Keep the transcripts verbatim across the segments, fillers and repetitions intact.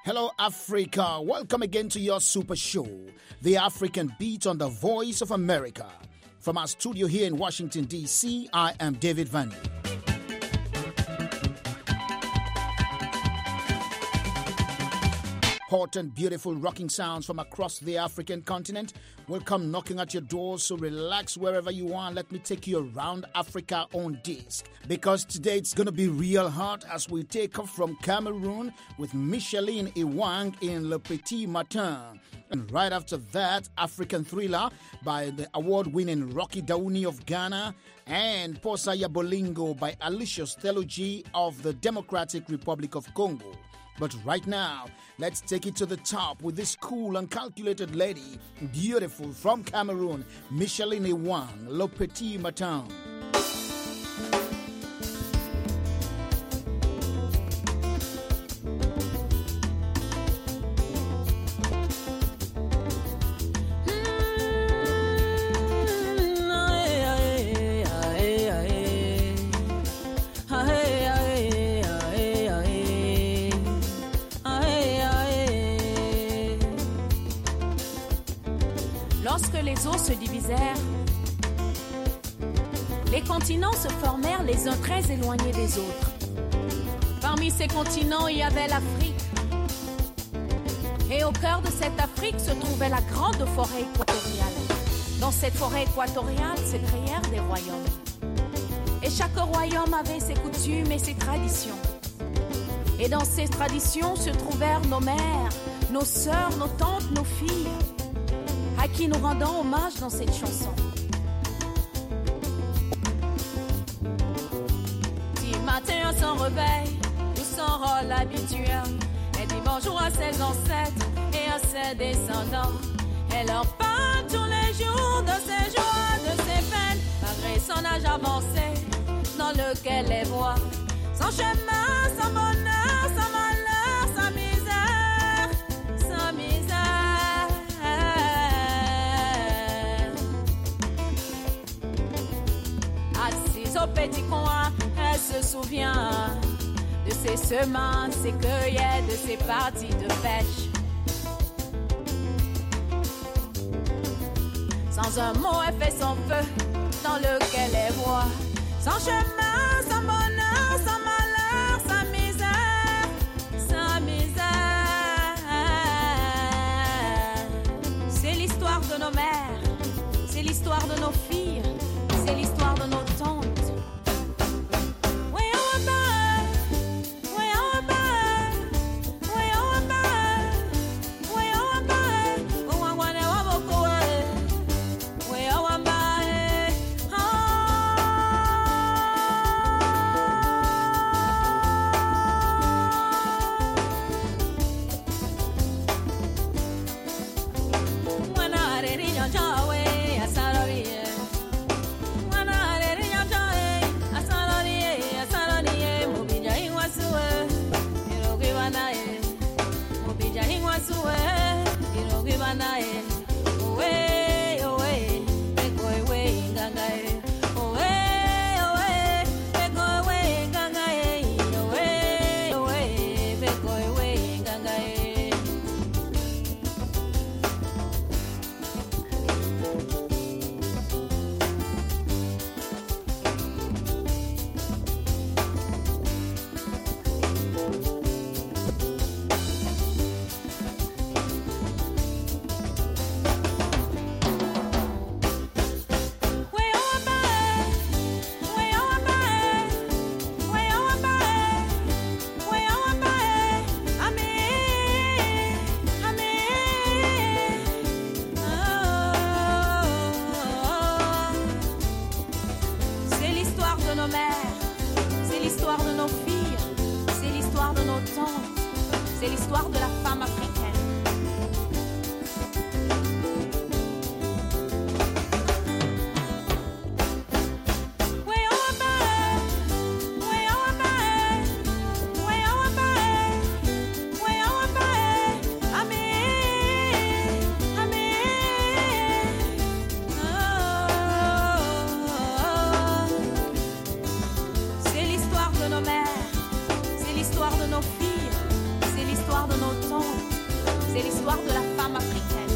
Hello, Africa. Welcome again to your super show, The African Beat on the Voice of America. From our studio here in Washington, D C, I am David Vandy. Hot and beautiful rocking sounds from across the African continent will come knocking at your door, so relax wherever you are. Let me take you around Africa on disc, because today it's going to be real hot as we take off from Cameroon with Micheline Iwang in Le Petit Matin. And right after that, African Thriller by the award-winning Rocky Daouni of Ghana and Posaya Bolingo by Alicia Steloji of the Democratic Republic of Congo. But right now, let's take it to the top with this cool and calculated lady, beautiful from Cameroon, Micheline Iwang, Le Petit Matin. Lorsque les eaux se divisèrent, les continents se formèrent les uns très éloignés des autres. Parmi ces continents, il y avait l'Afrique. Et au cœur de cette Afrique se trouvait la grande forêt équatoriale. Dans cette forêt équatoriale se créèrent des royaumes. Et chaque royaume avait ses coutumes et ses traditions. Et dans ces traditions se trouvèrent nos mères, nos sœurs, nos tantes, nos filles, à qui nous rendons hommage dans cette chanson. Si matin on s'en réveille, nous s'en rôle habituel. Elle dit bonjour à ses ancêtres et à ses descendants. Elle leur parle tous les jours de ses joies, de ses peines, malgré son âge avancé, dans lequel elle voit son chemin, son bonheur, son malheur, sa misère, sa misère. Assise au petit coin, elle se souvient de ses semences, ses cueillettes, de ses parties de pêche. Sans un mot, elle fait son feu, dans lequel elle voit son chemin, son bonheur, son malheur, sa misère, sa misère. C'est l'histoire de nos mères, c'est l'histoire de nos filles, c'est l'histoire de nos tantes. C'est l'histoire de la femme africaine. C'est l'histoire de nos mères, c'est l'histoire de nos filles, c'est l'histoire de nos tantes. et l'histoire de la femme africaine.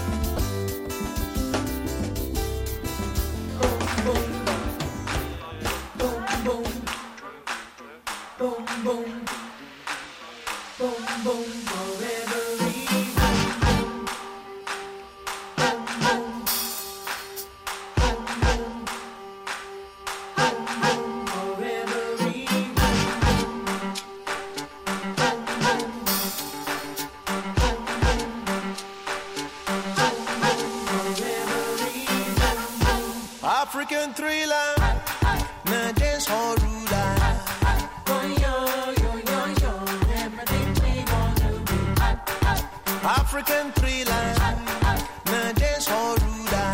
African thriller, now dance hall ruler. African thriller, now dance hall ruler.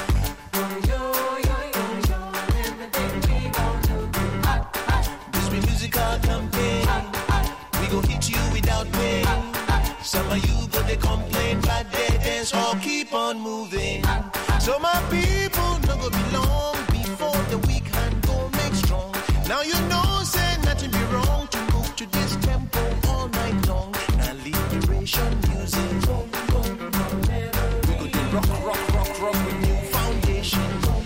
This be musical campaign, we gon' hit you without pain. Some of you go they complain, but they dance hall keep on moving. So my people no go be long before the weak hand go make strong. Now you know say nothing be wrong to move to this tempo all night long. Now liberation music. We go to rock, rock, rock, rock with new foundation.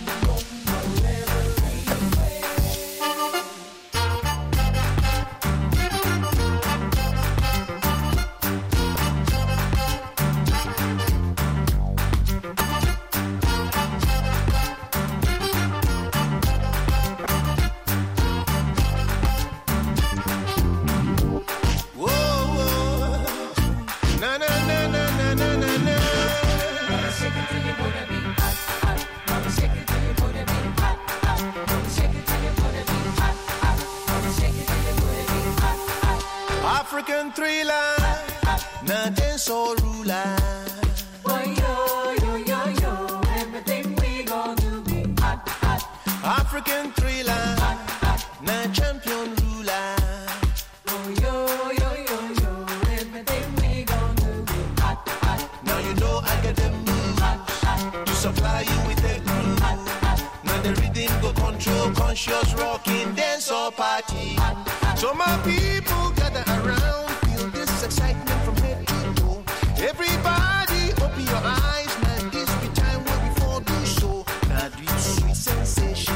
African thriller, now dance all ruler. Boy, yo, yo, yo, yo, everything we gon' do be hot, hot. African thriller, hot, hot. now champion ruler. Oh, yo, yo, yo, yo, everything we gon' do be hot, hot. Now you know I got them moves Hot, hot. to supply you with the groove. Hot, hot. Now the rhythm go control conscious rocking dance or party. Hot, hot. So my people gather around, feel this excitement from head to toe. Everybody open your eyes, now this be time where we fall do so. Now this sweet sensation,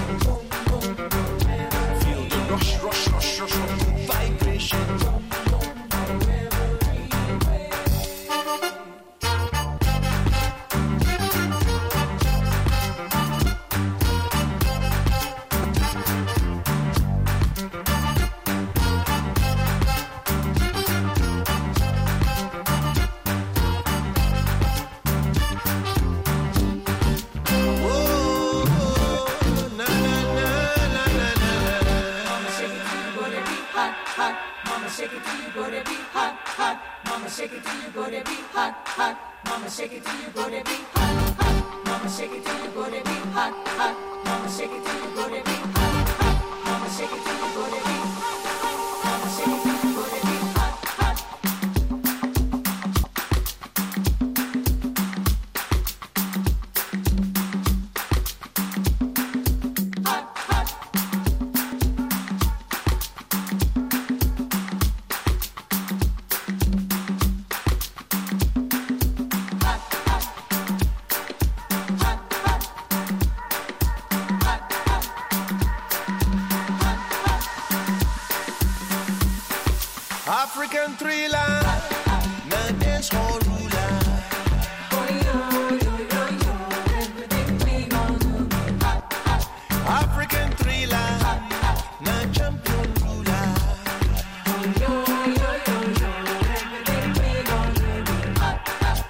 feel the rush, rush, rush, rush, rush, vibration. Shake it till you go to be hot, hot. Mama, shake it till you go to be hot, hot. Mama, shake it till you go to be hot, hot. Mama, shake it till you go to be hot, hot. Mama, shake it till you go to be hot, hot. Mama, shake it till you go to be hot, hot. Mama, shake it till you go to be hot, hot. African thriller, now dance hall ruler. Oh, yo, yo, yo, yo, everything we gon' do be hot, hot. African thriller, now champion ruler. Oh, yo, yo, yo, yo, everything we gon' do be hot, hot.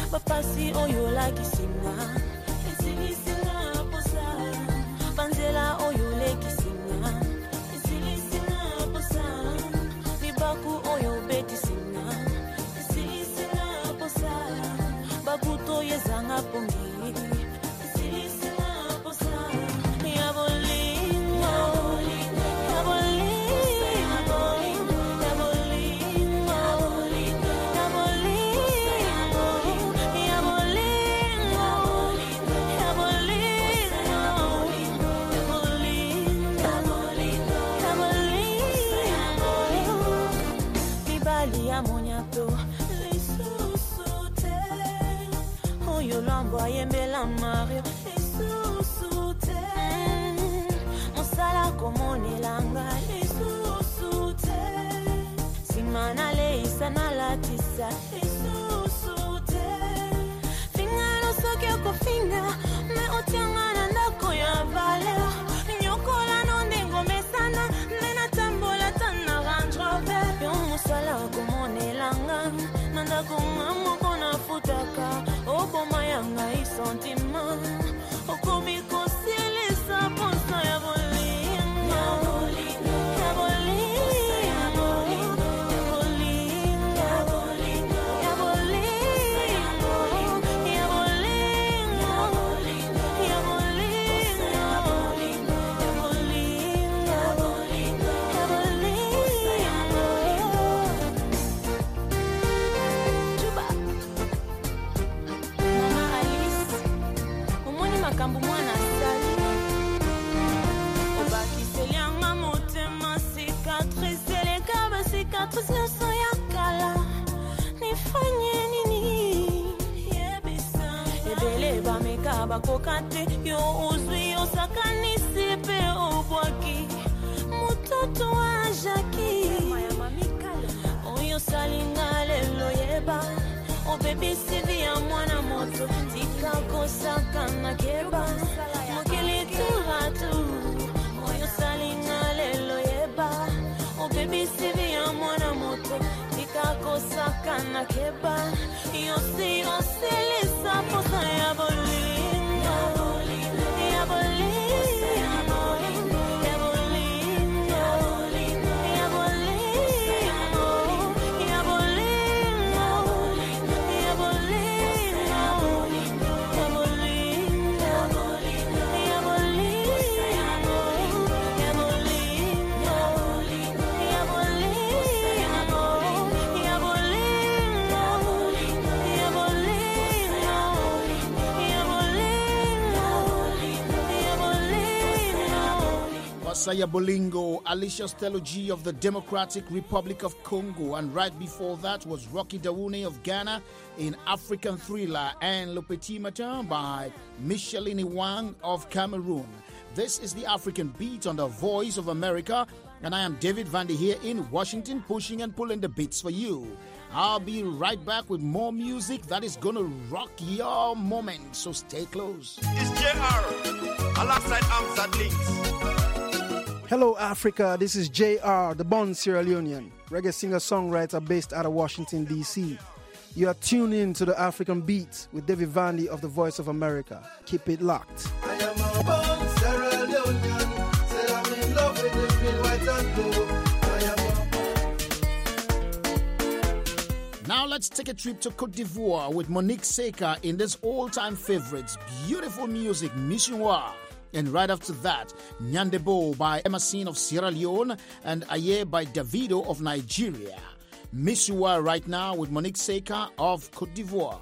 Bapasi oyo la kisinga Isilisina posa Banzela oyo le kisinga Isilisina posa Mibaku oyo beti singa Isilisina posa Babuto yezanga pongi Isilisina posa Yabolingo Yabolingo Yembela Mario Isusute Mosala komone langa Isusute Simana le isana latisa Isusute Finga no soke ko finga Me otianga nandako ya vale Nyokola no ndengo mesana Nena tambola tana Range Rover Yo mosala komone langa Nandako ngamo kona futaka Oboma yanga isentima Okomi kosile sa ponsa ya bolingo Ya bolingo Ya bolingo Ya bolingo Ya bolingo Ya bolingo Ya bolingo Ya bolingo Ya bolingo Ya bolingo Ya bolingo Ya bolingo Juba Kambu mwana sali Obaki selianga motema cicatrice Elekaba cicatrice Yoso ya kala Nifanye nini Yebisa Ebele ba mekaba kokate Yo uzwi yo sakani sipe obwaki Mutoto wa jaki Oyo salinga lelo yeba O baby sivi ya mwana moto Tika kosaka na keba Mokili turatu Oyo salinga lelo yeba O baby sivi ya mwana moto Tika kosaka na keba Yosi yosi lisa posa ya bolingo Ya bolingo Ya bolingo Ya bolingo Ya bolingo Ya bolingo Ya Saya Bolingo, Alicia Stelo G of the Democratic Republic of Congo, and right before that was Rocky Daoune of Ghana in African Thriller, and Le Petit Matin by Micheline Wang of Cameroon. This is the African Beat on the Voice of America, and I am David Vandy here in Washington, pushing and pulling the beats for you. I'll be right back with more music that is gonna rock your moment, so stay close. It's J R alongside Amzad Links. Hello, Africa. This is J R, the born Sierra Leonean, reggae singer-songwriter based out of Washington, D C. You are tuned in to the African Beat with David Vandy of the Voice of America. Keep it locked. I am a born Sierra Leonean, said I'm in love with the green, white and blue. Now let's take a trip to Côte d'Ivoire with Monique Seca in this all-time favorites, beautiful music, Missionwa. And right after that, Nyandebo by Emerson of Sierra Leone and Aye by Davido of Nigeria. Missionwa right now with Monique Seca of Côte d'Ivoire.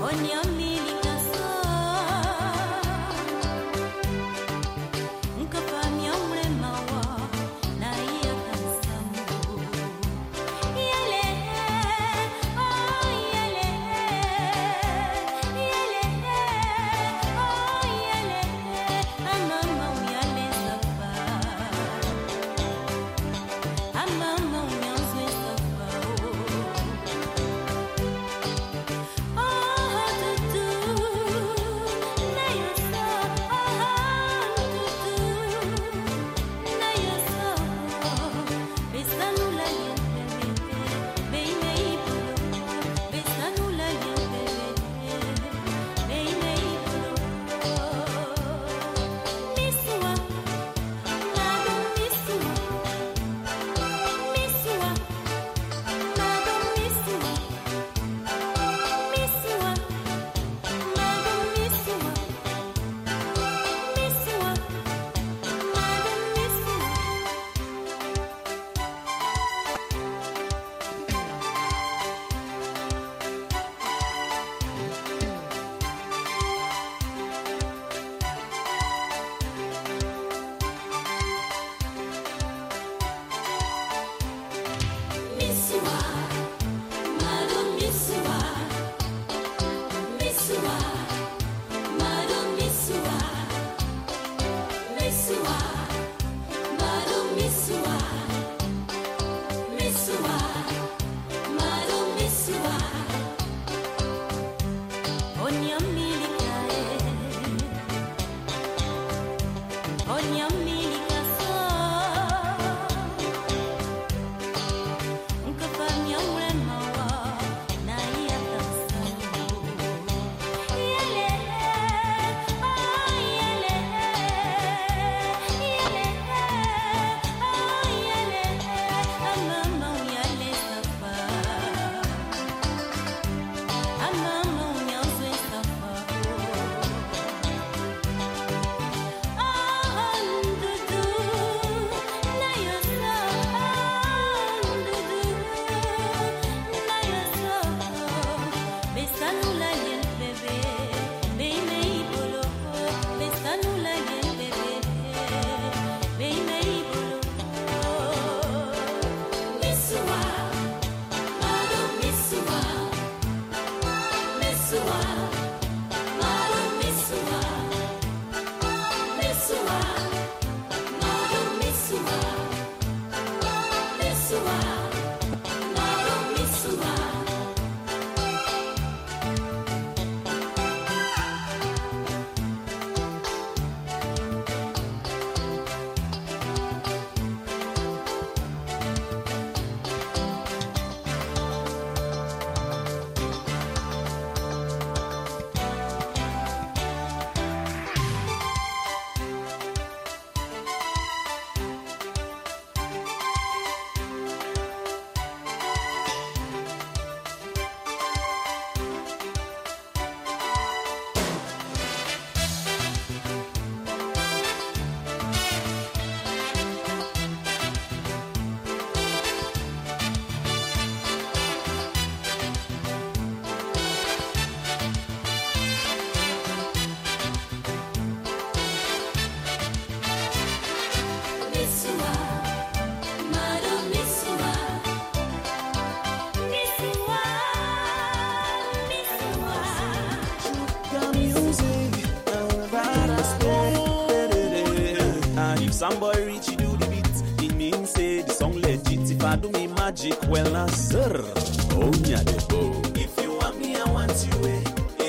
Somebody reach you do the beat, it means say the song legit. If I do me magic, well now sir, oh yeah, the if you want me, I want you, eh.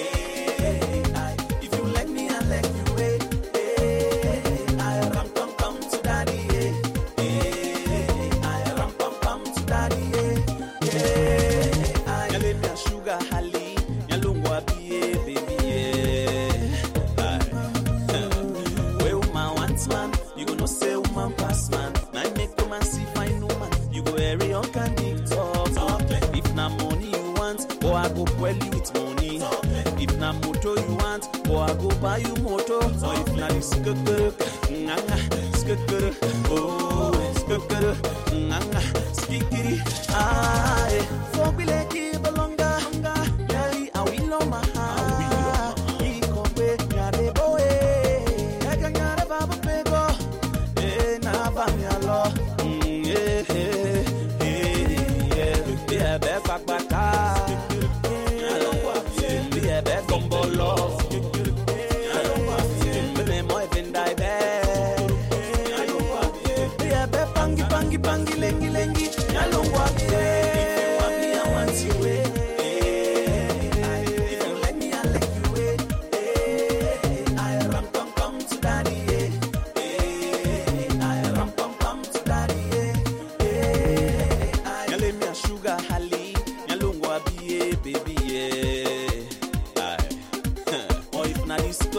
Hey, I, if you like me, I like you, eh. Hey, I ram pam pam to daddy, eh. Hey, I ram pam pam to daddy, eh. Hey, I, ya let me sugar hali, ya lungwa biye, baby, yeah. Well, my once man. No say woman pass man, now make woman see fine woman. You go area on candy talk. If na money you want, or I go well you with money. If na motor you want, or I go buy you motor. Or if na skukuru, nganga, skukuru, oh, skukuru, nganga, skikiri, ah, for we let you belonga, yari I will know my heart.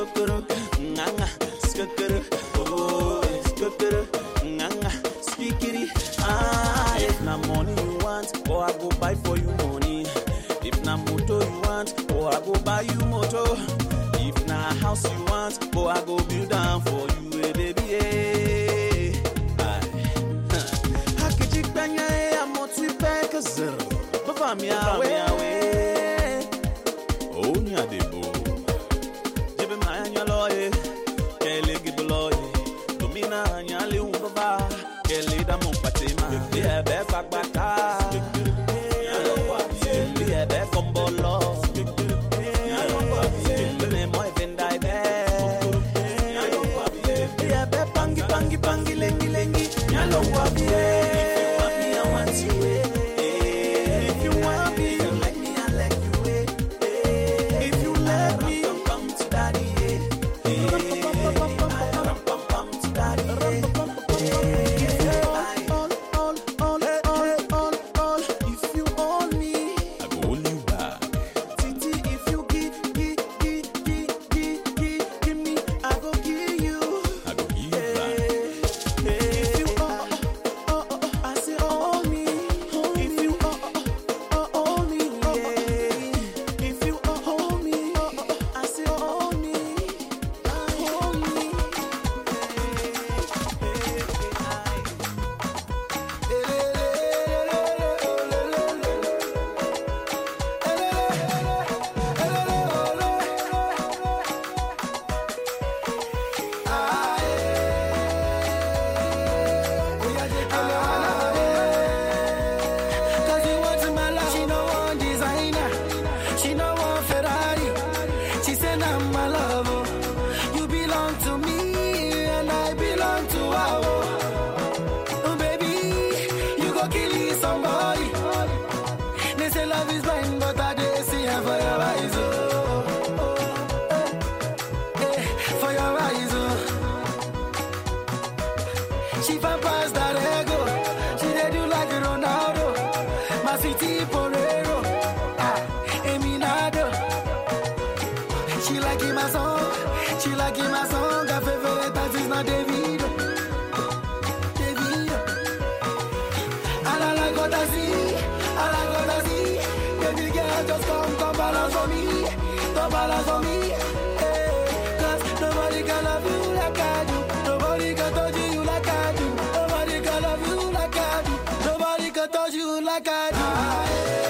skukuru, nganga, skukuru, oh, skukuru, nganga, speakity. Ah, if na money you want, oh I go buy for you money. If na moto you want, oh I go buy you moto. If na house you want, oh I go build down for you, eh, baby. Eh. Aye. Hakijik banya eh, I'm not sweet back a zero. Papa me away. Oh, nya debo. Jebe ma nya loye. Kele giboloye. Domina nya le umbaba. Kele da mon patema. Yeah, be fak bata. Yeah, be kombolo. Pangi, pangi, pangi, lengi, lengi. Nyalo wabi, if you want me, I want you. Eh. If you want me, you like me, I like you. Eh. If you let me, rum pum to daddy. Eh. Rum pum pum to daddy. All, all, all, all, all, all. If you hold me, I go hold you back. Titi, if you give, give, give, give, give, give, give me, I go give you. I go give you back. If you oh, oh, oh, oh, I say hold me. If you oh, oh, oh, hold me, yeah. If you oh, hold me, oh, oh, I say hold me, hold me. Cause you want to my love, she no want designer, she no want Ferrari. She said I'm my love, oh. You belong to me and I belong to her. Oh, oh baby, you go kill somebody. They say love is blind, but I did see her for your eyes, oh, oh, eh, eh, for your eyes, oh. She vampires that ego. She they do like Ronaldo. My sweetie Porero. Ah, Eminado. She like in my song. She like in my song. Her favorite dance is not Davido. Davido. And I like what I see. I like what I see. Baby girl, just come, come balance for me. Come balance for me. Hey, cause nobody can love you like I do. Nobody can touch you like I do. Nobody can love you like I do. Nobody can touch you like I do. Ah,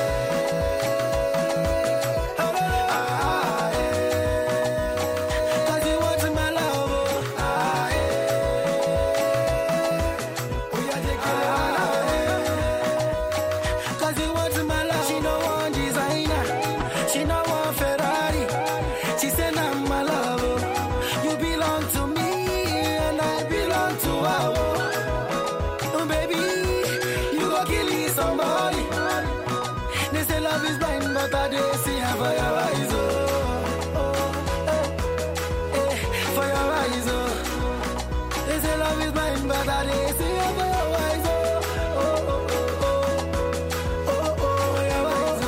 yeah. Ah, yeah. Cause you want my love, oh. Ah, yeah. Oh, yeah, take it. Ah, yeah. Cause you want my love. She no want designer. She no want Ferrari. She said I'm my love, oh. You belong to me and I belong to her, oh. Oh baby, you go kill somebody. They say love is blind, but I did see her for your eyes, oh, oh, eh, eh, for your eyes, oh. They say love is blind, but I did see her for your eyes, oh, oh, oh, oh, oh, oh, oh, for your eyes,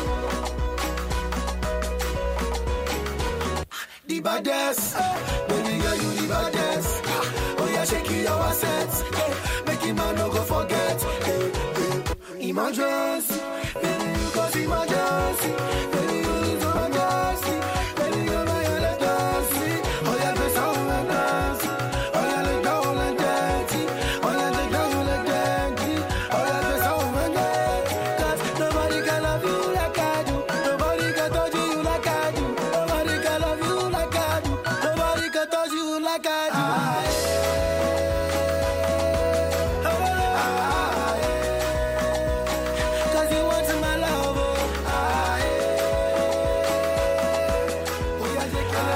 oh. The baddest, baby girl, you the baddest. Oh yeah, shake your assets, make him man no go forget. Hey, hey. Emergency, baby, you cause emergency. Baby, you need to emergency. Baby, you're my emergency. Oh yeah, press on and dance. Oh yeah, look down and dirty. Oh yeah, look down and dirty. Oh yeah, press on and dirty. Cause nobody can love you like I do. Nobody can touch you like I do. Nobody can love you like I do. Nobody can touch you like I do. Ah, cause you want my love, oh. Ah, oh yeah, take it.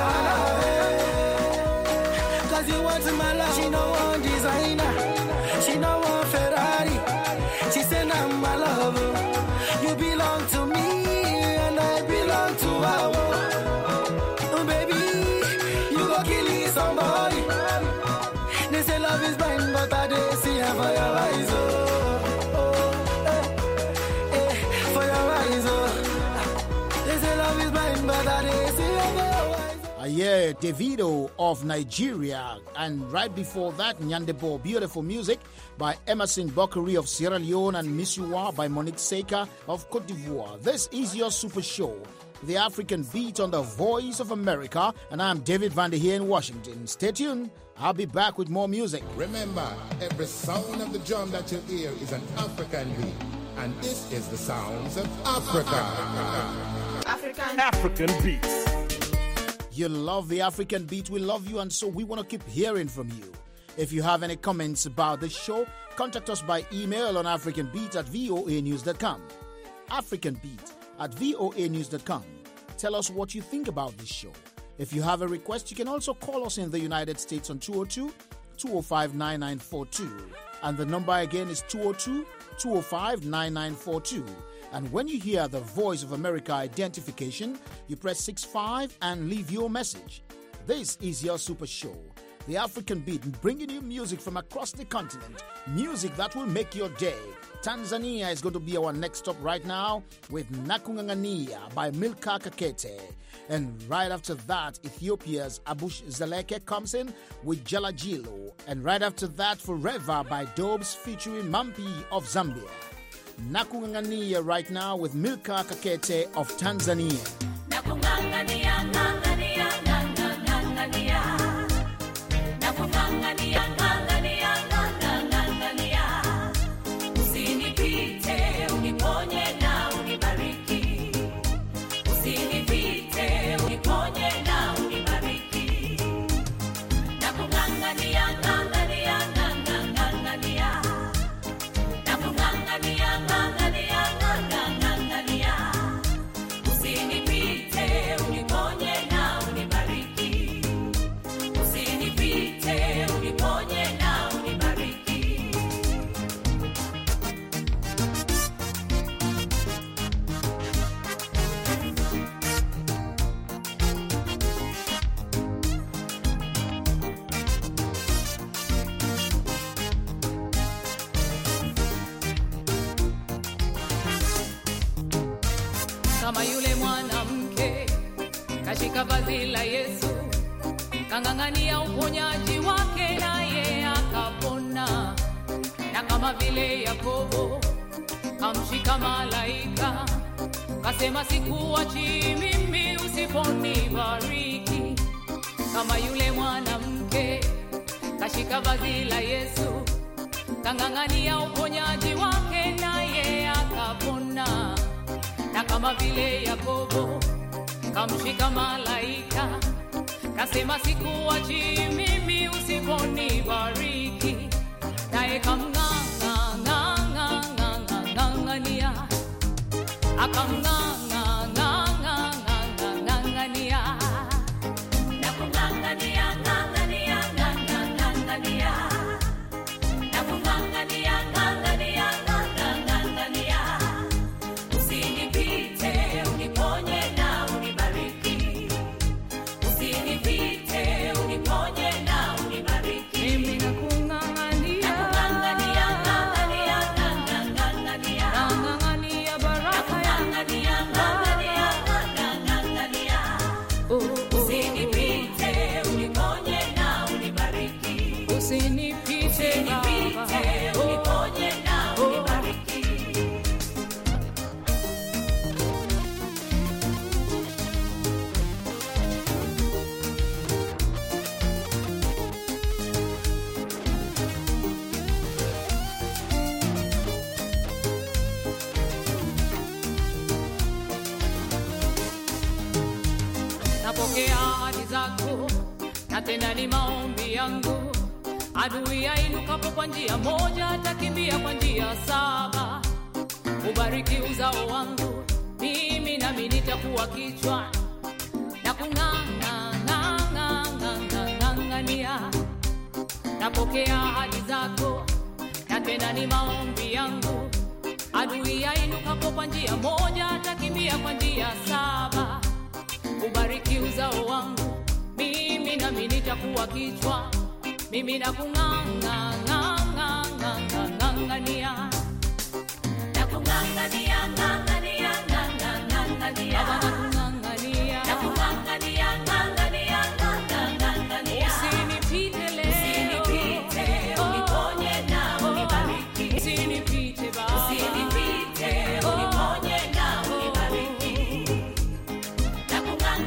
Ah, cause you want my love. She no want designer. She no want Ferrari. She said I'm my love, oh. You belong to me and I belong to her, oh. Oh baby, you go kill somebody. They say love is blind, but I did see her for your eyes, oh, oh, eh, eh, for your eyes, oh. They say love is blind, but I did see her for your eyes. Uh, yeah, Davido of Nigeria. And right before that, Nyandebo, beautiful music by Emerson Bokari of Sierra Leone, and Misuwa by Monique Seika of Cote d'Ivoire. This is your Super Show, the African Beat on the Voice of America, and I'm David Vander here in Washington. Stay tuned. I'll be back with more music. Remember, every sound of the drum that you hear is an African beat, and this is the sounds of Africa. African African beats. You love the African beat, we love you, and so we want to keep hearing from you. If you have any comments about the show, contact us by email on africanbeat at voa news dot com. africanbeat at voa news dot com. Tell us what you think about this show. If you have a request, you can also call us in the United States on two oh two, two oh five, nine nine four two. And the number again is two oh two, two oh five, nine nine four two. And when you hear the Voice of America identification, you press six five and leave your message. This is your Super Show, the African Beat, bringing you music from across the continent, music that will make your day. Tanzania is going to be our next stop right now with Nakungangania by Milka Kakete. And right after that, Ethiopia's Abush Zaleke comes in with Jalajilo. And right after that, Forever by Dobes featuring Mampi of Zambia. Nakungangania right now with Milka Kakete of Tanzania. Nakungangania, ngangania, ngangangania. Nakungangania, ngangania, ngangangania. Usinipite, uniponye na unibariki. Usinipite, uniponye na unibariki. Nakungangania, ngangania, ngangangania. Nakungangania, ngangania, ngangangania. Usinipite, uniponye na unibariki. Usinipite, uniponye na unibariki. Kama yule mwanamke kashika vazi la Yesu, kang'ang'ania uponyaji wake naye akapona. Na kama vile Yakobo kamshika malaika, kasema sikuachi mimi usiponibariki. Kama yule mwanamke kashika vazi la Yesu, kang'ang'ania uponyaji wake naye akapona. Na kama vile Yakobo kamshika malaika, kasema sikuachi mimi usiponibariki. Naye kamng'ang'ang'ang'ang'ang'ania, akamng'ang'ang'ang'ang'ania. Nakung'ang'ania, ng'ang'ania, ng'ang'ang'ania. Nakung'ang'ania, ng'ang'ania, ng'ang'ang'ania. Usinipite, uniponye na unibariki. Usinipite, uniponye na unibariki. Mimi nakung'ang'ania, nakung'ang'ania, ng'ang'ania, ng'ang'ang'ania. Ng'ang'ania baraka yangu. Nakung'ang'ania, ng'ang'ania, ng'ang'ang'ania. Usinipite, uniponye na unibariki. Usinipite, Baba, uniponye na unibariki. Napokea ahadi zako na tena ni maombi yangu. Adui ainukapo kwa njia moja, atakimbia kwa njia saba. Ubariki uzao wangu, mimi nami nitakuwa kichwa. Na kung'ang'ang'ang'ang'ang'ania. Napokea ahadi zako na tena ni maombi yangu. Adui ainukapo kwa njia moja, atakimbia kwa njia saba. Ubariki uzao wangu, mimi nami nitakuwa kichwa. Mimi nakung'ang'ang'ang'ang'ania. Nakung'ang'ania, ng'ang'ania, ng'ang'ang'ania. Baba nakung'ang'ania. Nakung'ang'ania, ng'ang'ania,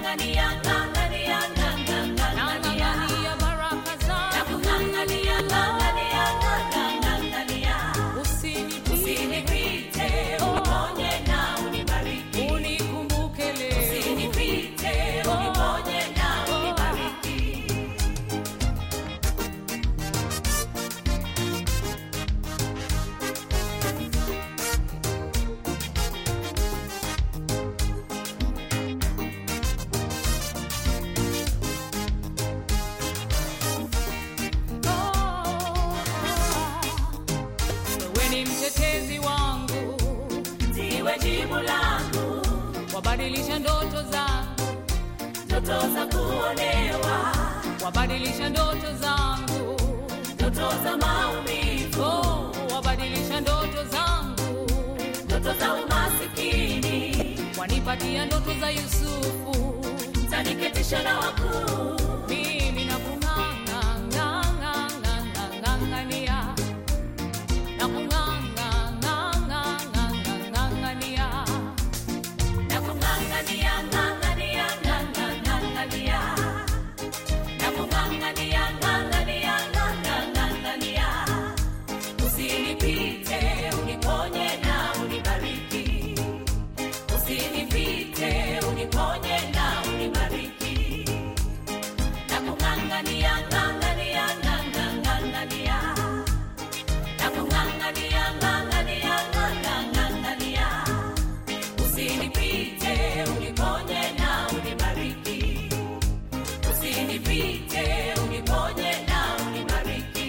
Nakungangania, ngangania, ngangangania baraka zako. Nakungangania, ngangania, ngangangania. Usinipite, uniponye na unibariki. Unikumbuke leo. Usinipite, uniponye na unibariki. Wewe ni mtetezi wangu, ndiwe jibu langu. Wabadilisha ndoto zangu, ndoto za kuonewa. Wabadilisha ndoto zangu, ndoto za maumivu. Oh, wabadilisha ndoto zangu, ndoto za umasikini. Wanipatia ndoto za Yusufu, zaniketisha na wakuu. Mimi nakung'ang'ania, ngang'ang'ania. Nakung'ang'ania, nakung'ang'ania, ngang'ania, ngang'ania. Nakung'ang'ania, ngang'ania, ngang'ania. Usinipite, uniponye na unibariki. Usinipite, uniponye na unibariki. Nakung'ang'ania, ngang'ania, ngang'ania. Nakung'ang'ania, ngang'ania, ngang'ania. Usinipite, uniponye na unibariki. Usinipite, uniponye na unibariki.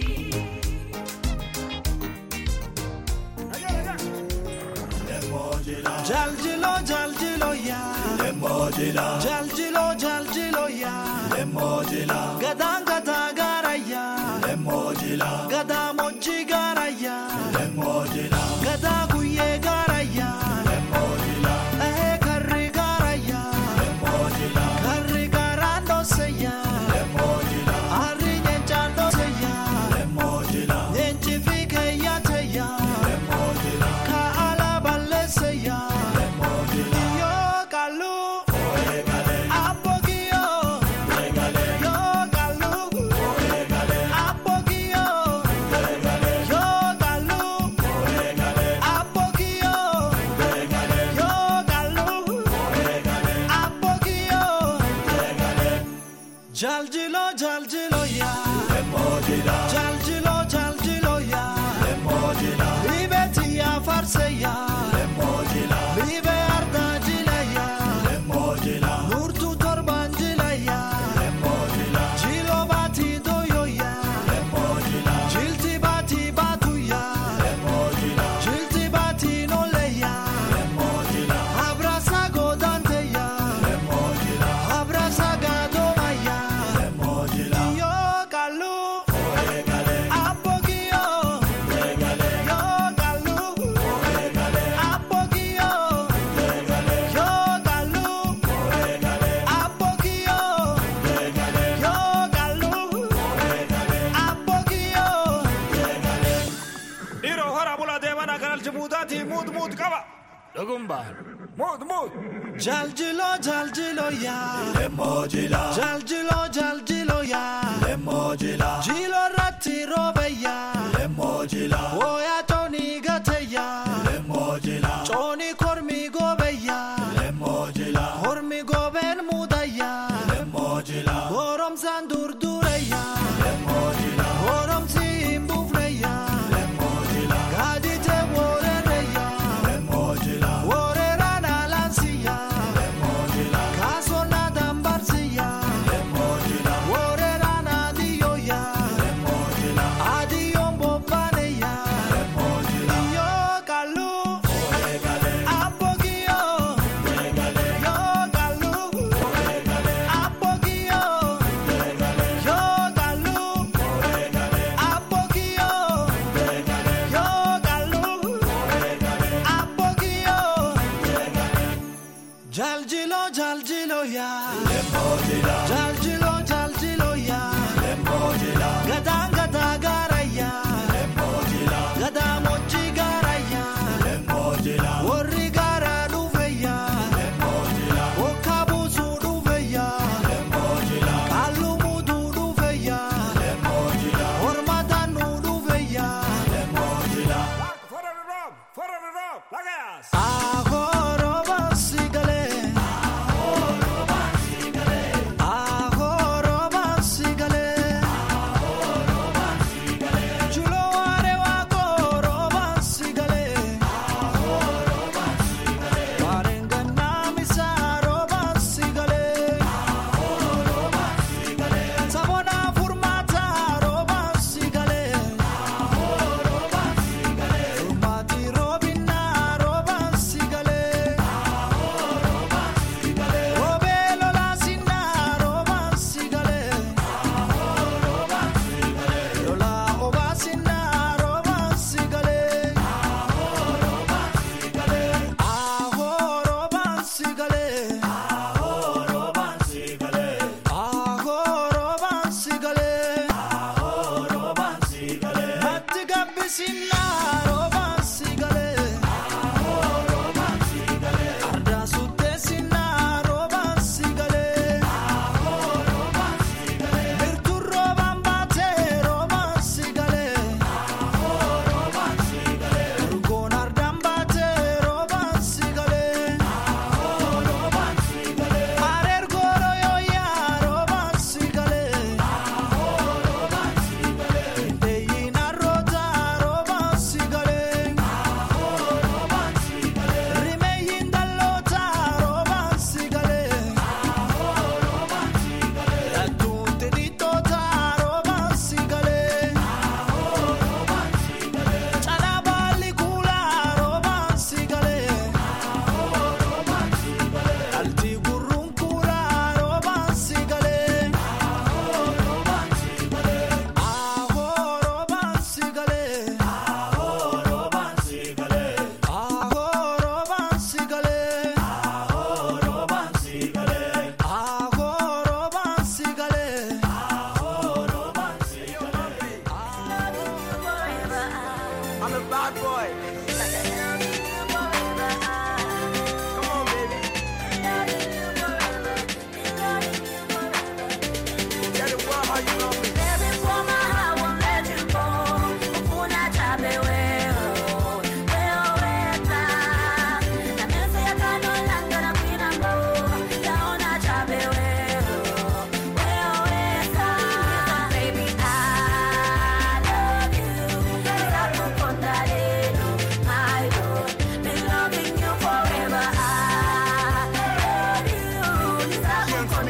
Jaljilo, jaljilo ya. Jaljilo, jaljilo ya. Gada, gada, gara ya. Gada, mochi, gara ya. Gada, guye, gara ya. Eh, karri, gara ya. Karri, gara, no se ya. Arri, nyencha, no se ya. Nyenchi, fike, ya, te ya. Ka, ala, balle, se ya. Yo, kalu. Apogio. Yo, kalu. Apogio. Yo, kalu. Apogio. Yo, kalu. Apogio. Jaljilo, jaljilo ya. Jaljilo, jaljilo ya. Libeti ya farse ya. Libe arda jila ya. Nurtu torban jila ya. Jilo bati doyo ya. Jilti bati batu ya. Jilti bati nole ya. Abrasa godante ya. Abrasa gadoma ya. Yo kalu. Apogio. Yo kalu. Apogio. Yo kalu. Apogio. Yo kalu. Apogio. Iro harabula devana kanal jibudati mud mud kaba. Lagumbar. Mud mud. Jaljilo, jaljilo ya. Jaljilo, jaljilo ya. Jilo ratti robe ya. Oya toni gate ya. Choni kormi gobe ya. Kormi goben muda ya. Gorom sandur dure ya. Gorom simbufre ya. Gadite worere ya. Worera na lansi ya. Kaso na dambarsi ya. Worera na diyo ya. Adiyo mbopane ya. Yo kalu. Apogio. Yo kalu. Apogio. Yo kalu. Apogio. Yo kalu. Apogio. Jaljilo, jaljilo ya. Jaljilo, jaljilo ya. Gada, gada, gara ya. Gada, mochi, gara ya. Worri, gara, duve ya. Okabusu, duve ya.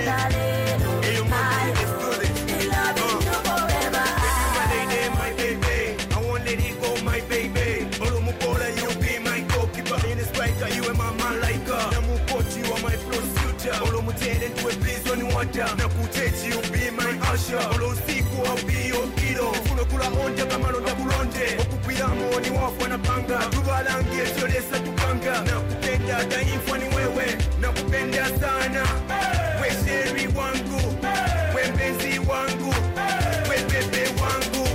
Hey, you man, let's do this. My baby, I won't let it go, my baby. Olumukola, you be my goalkeeper. In the striker, you and my man like her. Namu coach, you are my prosecutor. Olumutend into a place on water. Nakutete, you be my usher. Olosiku, I'll be your kiddo. Funokula onja, kamalonda bulonde. Okupira moni wafu na panga. Tuvalange, cholesa tupanga. Nakupenda, daimfu ni wewe. Nakupenda sana. We sheri wangu. We mpenzi wangu. We bebe wangu.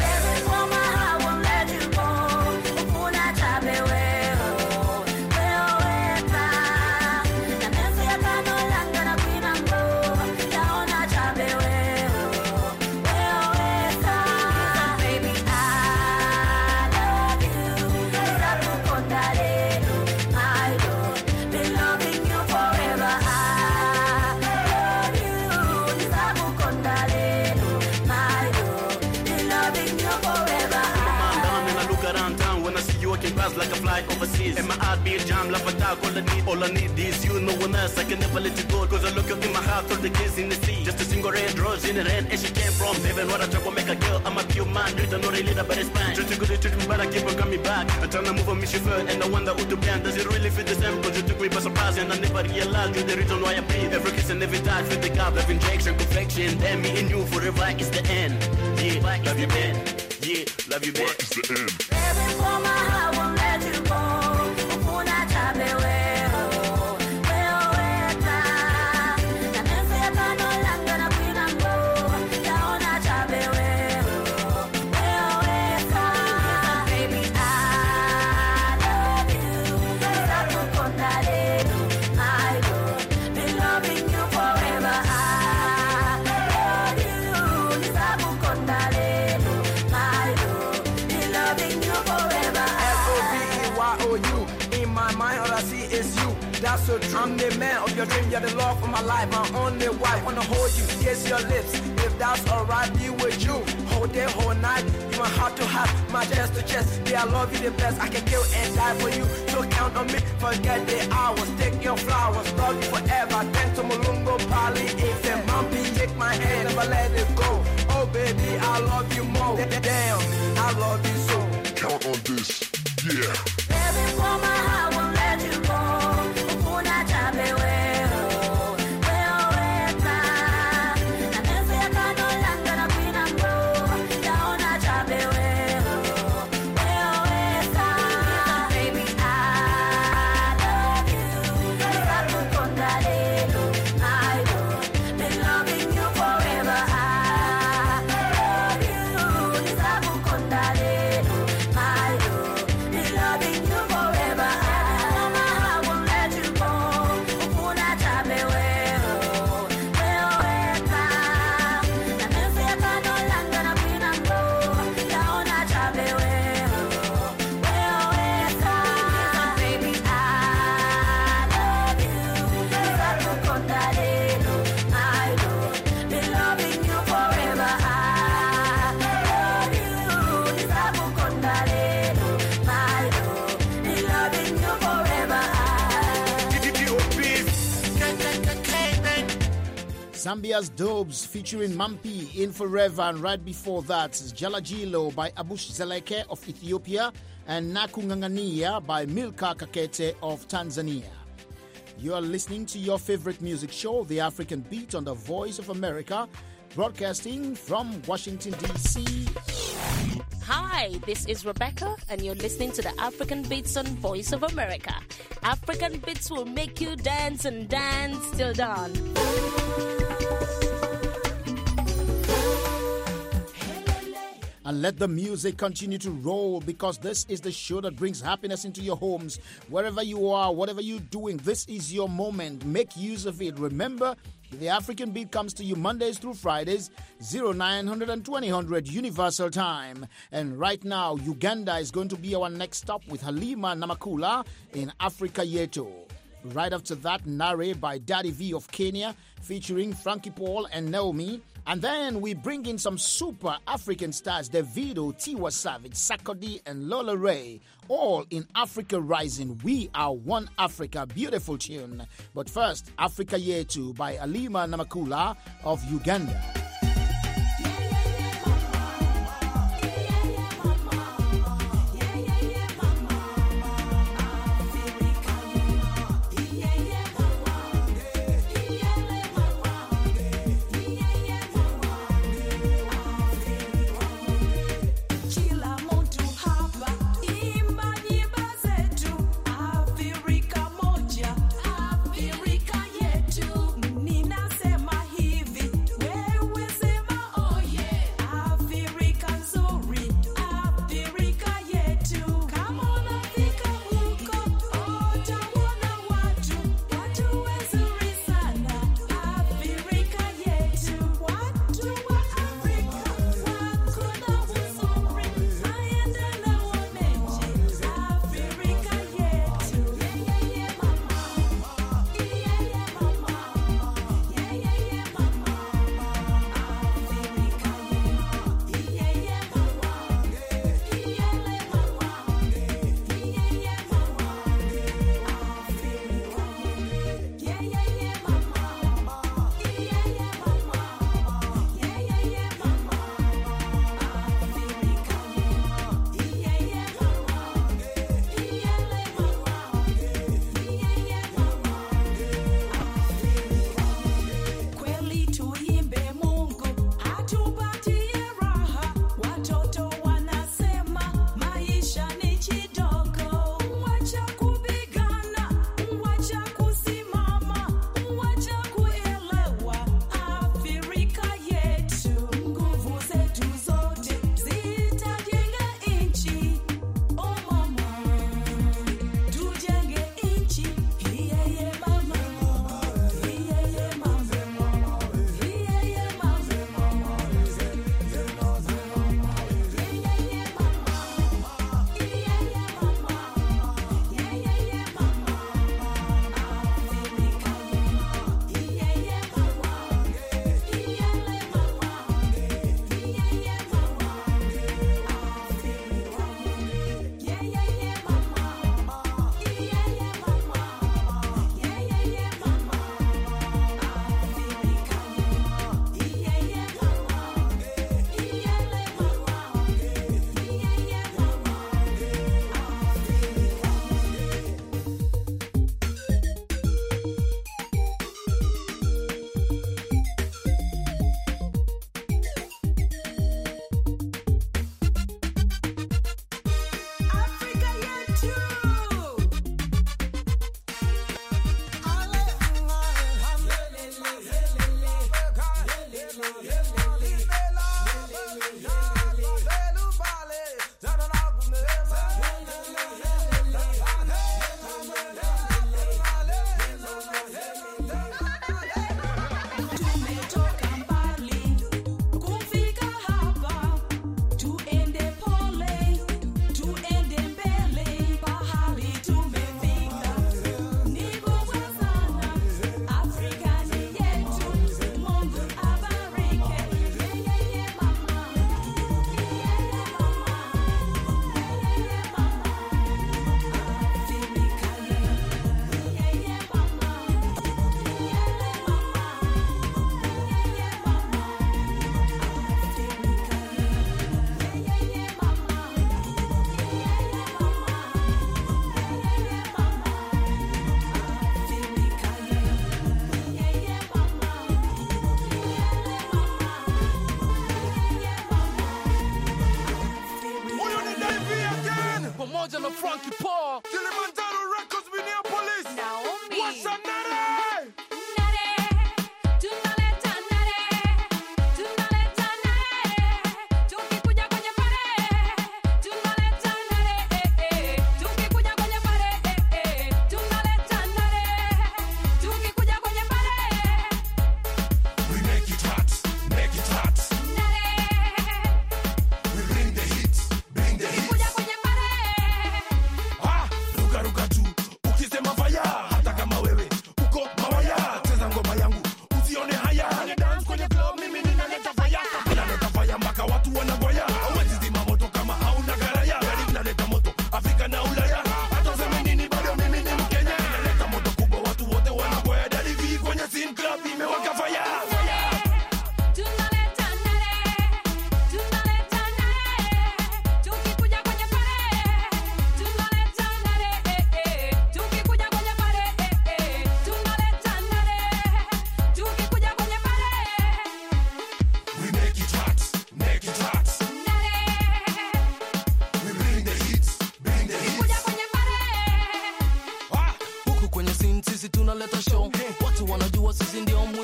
Like a fly overseas, and my heart beat jam, love attack. All I need, all I need is you. No one else, I can never let you go. Cause I look up in my heart, all the kids in the sea. Just a single red rose in the rain, and she came from heaven. What I try to make a girl, I'm a pure man. Read no leader, but it's fine. Just to go to treat me, but I keep on coming back. I try to move on me, she felt, and I wonder who to plan. Does it really fit the same? Cause you took me by surprise, and I never realized you're the reason why I breathe. Every kiss and every touch, with the gap, love injection, perfection. Then me and you forever is the end. Yeah, love you, man. Yeah, love you, man. What is the end? Every form I have won't let you go. Ukuna chabe weho, weho weta. Na mense ya kano langa na pinango. Yaona chabe weho, weho weta. Baby, I love you. Sabu kondalenu, I will be loving you forever. I love you. Sabu kondalenu, I will be loving you forever. Y O U. In my mind, all I see is you. That's so true. I'm the man of your dream. You're the love of my life. My only wife. Wanna hold you, kiss your lips. If that's alright, be with you. Hold day, whole night. You my heart to heart, my chest to chest. Yeah, I love you the best. I can kill and die for you. So count on me. Forget the hours. Take your flowers. Love you forever. Thanks to Mulungo, Pali. If a monkey take my hand, never let it go. Oh baby, I love you more. Damn, I love you so. Count on this. Yeah. Every form I have won't let you go. Ukuna chabe weho, weho weta. Na mense ya kano langa na pinango. Yaona chabe weho, weho weta. Baby, I love you. Sabu kondalenu, I will be loving you forever. I love you. Sabu kondalenu, I will be loving you forever. I won't let you go. Ukuna chabe weho, weho weta. Na mense ya kano langa na pinango. Yaona chabe weho, weho weta. Baby, I love you. Sabu kondalenu, I will be loving you forever. I love you. Sabu kondalenu, I will be loving you forever. Zambia's Dobes featuring Mampi in Forever, and right before that is Jalajilo by Abush Zeleke of Ethiopia and Nakungangania by Milka Kakete of Tanzania. You are listening to your favorite music show, The African Beat, on the Voice of America, broadcasting from Washington, D C. Hi, this is Rebecca, and you're listening to the African Beats on Voice of America. African Beats will make you dance and dance till dawn. And let the music continue to roll, because this is the show that brings happiness into your homes. Wherever you are, whatever you're doing, this is your moment. Make use of it. Remember, the African Beat comes to you Mondays through Fridays, oh nine hundred and twenty hundred Universal Time. And right now, Uganda is going to be our next stop with Halima Namakula in Africa Yeto. Right after that, Nare by Daddy V of Kenya, featuring Frankie Paul and Naomi. And then we bring in some super African stars, Davido, Tiwa Savage, Sarkodie, and Lola Ray, all in Africa Rising. We Are One Africa, beautiful tune. But first, Africa Yetu by Alima Namakula of Uganda. Afrika yetu, ninasema hivi, wewe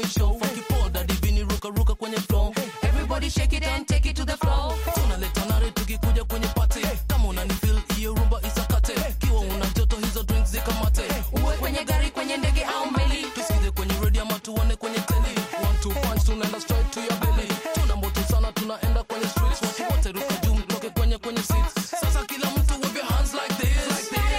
show. Funky Paul, Daddy Vini, ruka ruka kwenye flow. Everybody shake it and take it to the floor. Tunaleta nare tukikuja kwenye party. Kama unanifeel hiyo rumba isakate. Kiwa una joto hizo drinks zikamate. Uwe kwenye gari, kwenye ndege au meli. Tusikize kwenye radio ama tuone kwenye tele. One two punch tunaenda straight to your belly. Tuna moto sana tunaenda kwenye streets. Watu wote ruka juu mtoke kwenye kwenye seats. Sasa kila mtu wave your hands like this. Like this.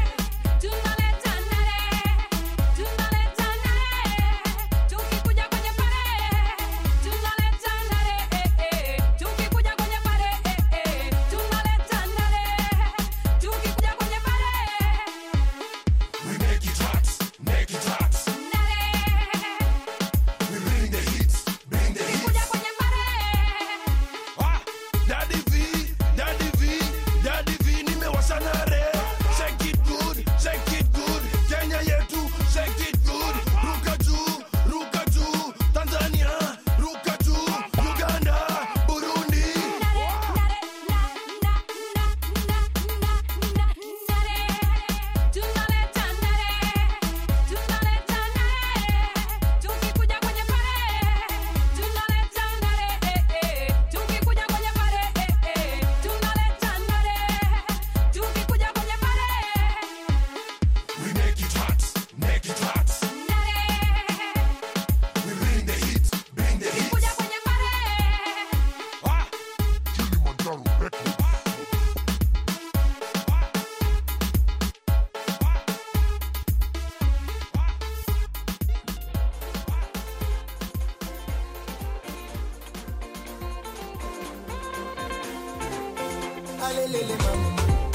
Alelele mama,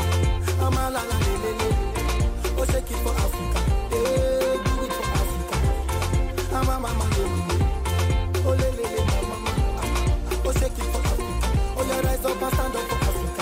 amalala lelele. Oh, shake it for Africa, eh, do it for Africa. Ama mama lelele, oh lelele mama, oh shake it for Africa. Oh, you rise up and stand up for Africa.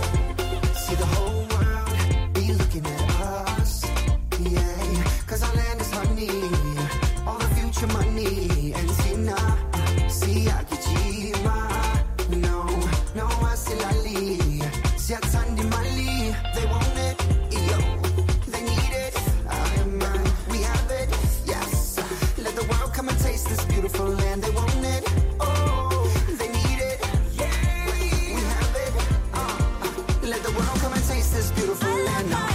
See the whole world be looking at us, yeah. Cause our land is honey, all the future money. And see now, see Akijima, no, no Asilali. Siatandi Mali, they want it, yo, they need it, I'm, uh, we have it, yes. Let the world come and taste this beautiful land, they want it, oh, they need it, yeah, we have it, uh, let the world come and taste this beautiful land. Uh.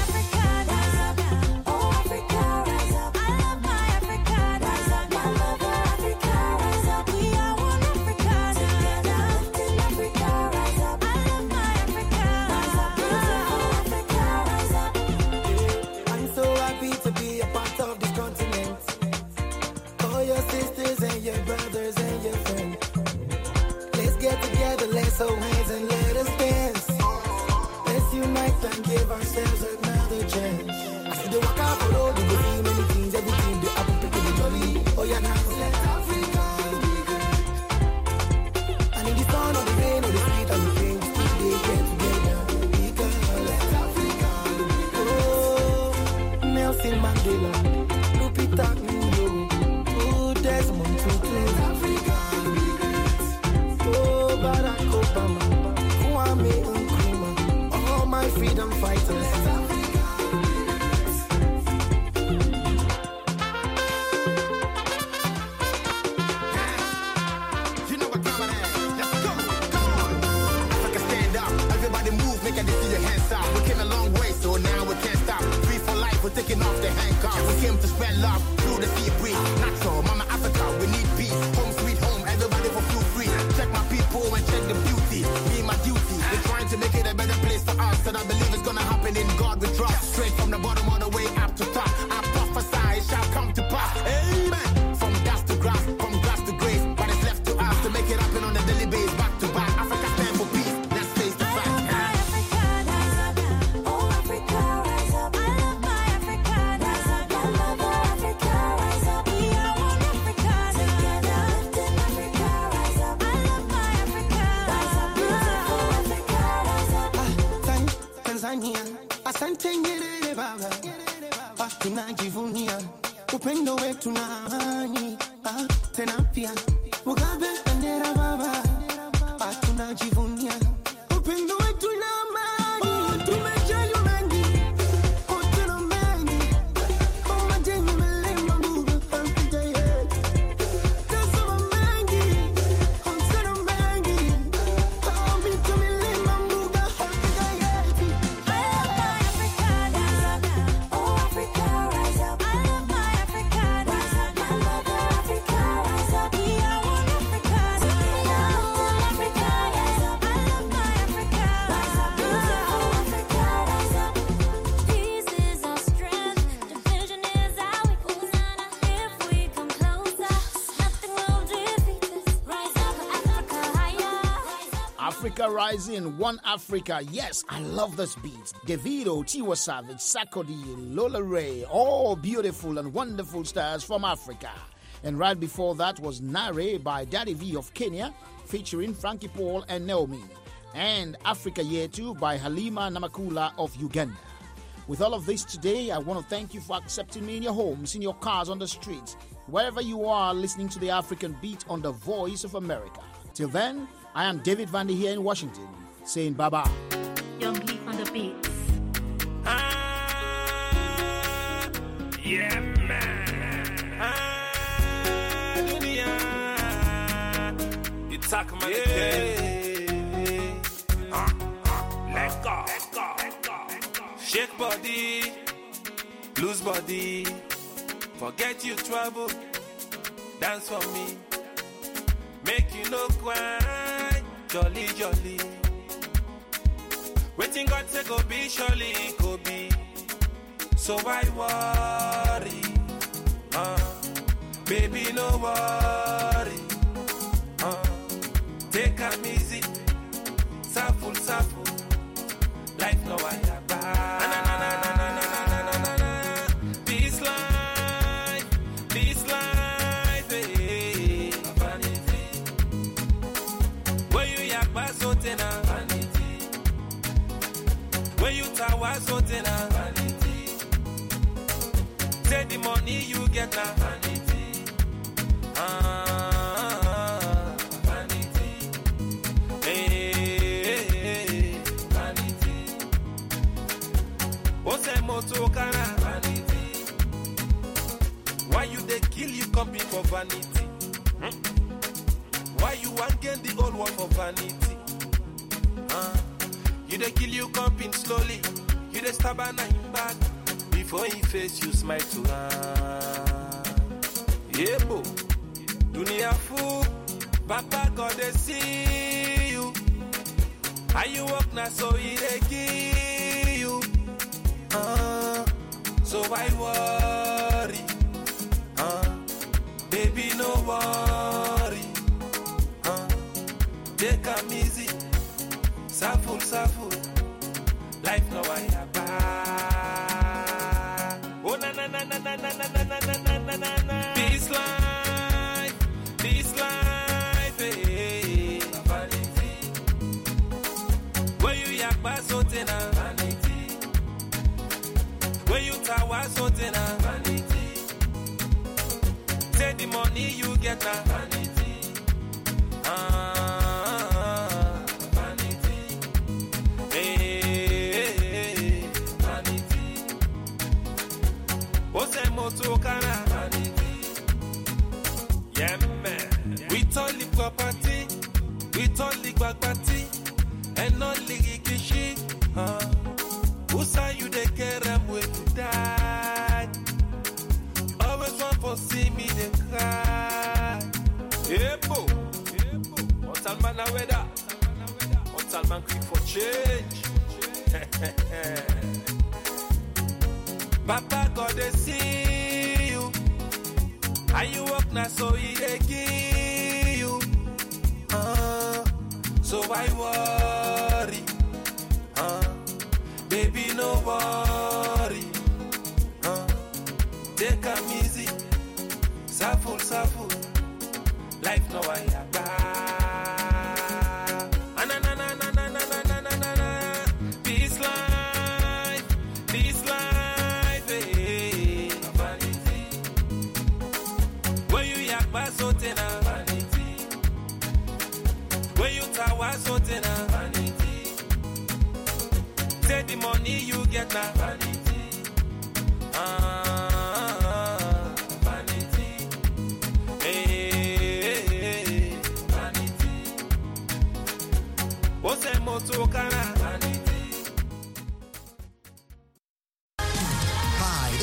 Let's hold hands and let us dance. Let's unite and give ourselves another chance. I see the walk out for all the good many things, everything the apple pick the jolly. Oh yeah, now let Africa be good. And in the sun or the rain or the street or the pain, we still get together. Because let Africa be good. Oh, Nelson Mandela, Lupita Nyong'o, oh Desmond Tutu, Africa be good. Oh, Barack Obama, Kwame Nkrumah, all my freedom fighters. You know what time it is. Let's go. Come on. Africa, stand up. Everybody move, make it see your hands up. We came a long way, so now we can't stop. Free for life, we're taking off the handcuffs. We came to spread love through the sea breeze. Natural, Mama Africa, we need peace. Home sweet home, everybody for feel free. Check my people and check the beauty. Me and my duty. We're trying to make it a better place for us, and I believe it's gonna happen in God we trust. Straight from the bottom all the way up to top. I prophesy it shall come to pass. Amen. From dust to grass, from grass to grace, but it's left to us to make it happen on a daily basis, back to back. Africa stand for peace. Let's face the fact. Asante Nyerere baba, tunajivunia upendo wetu na amani. Tena pia Mugabe bendera baba, tunajivunia upendo wetu na amani. Tumejaliwa mengi, tuna mengi, oh madeni melema mbuga, Africa Rising, One Africa. Yes, I love this beat. Davido, Tiwa Savage, Sarkodie, Lola Ray, all beautiful and wonderful stars from Africa. And right before that was Nare by Daddy V of Kenya, featuring Frankie Paul and Naomi. And Africa Year two by Halima Namakula of Uganda. With all of this today, I want to thank you for accepting me in your homes, in your cars, on the streets, wherever you are listening to the African Beat on the Voice of America. Till then, I am David Vandy here in Washington, saying bye-bye. Young Leaf on the beats. Ah, yeah, man. Ah, dunia. You talk about yeah. it. Ah, ah, let go, let go, let go, let go. Shake body, lose body. Forget your trouble, dance for me. Make you no cry, jolly, jolly. Waiting God say go be, surely go be. So why worry? Uh, baby, no worry. Uh, take a easy, suffer, suffer. Life no I abide. Na na na na na na na na na na. This life, this life, eh. Vanity. Where you yakba sotena. Vanity. Where you tawa sotena. Vanity. Say the money you get na. Vanity. Ah, vanity. Hey, vanity. Ose moto kana. Vanity. Why you they kill you company for vanity? Hmm? Why you want gain the old one for vanity? Uh, you they kill you company slowly. You they stab an eye back. Before he face you smile to her. Yeah, bo. Dunia fool. Papa God they see you. How you walk now so he they kill you. Uh, so why worry? Uh, baby no worry. Uh, take a easy. Suffer, suffer. Life no I abide. Oh na na na na na na na na na na na na. This life, this life, eh. Vanity. Where you yakba sotena. Vanity. Where you tawa sotena. Vanity. Say the money you get na. Vanity. Ah, vanity. Hey, vanity. Ose moto kana. Vanity. Yeah, man. We told the property, we told the bagbati, and not the kishi. Uh, who say you they care them when you die? Always want to see me they cry. Epo, what's all man weather? What's all man quick for change? Papa God they see you. How you walk now so he they kill you. Uh, so why worry? Uh, baby no worry. Uh, take a easy. Suffer, suffer. Life no I abide. Ah, na na na na na na na na na na. This life, this life, eh. Vanity. Where you yakba sotena. Vanity. Where you tawa sotena. Vanity. Say the money you get na. Vanity.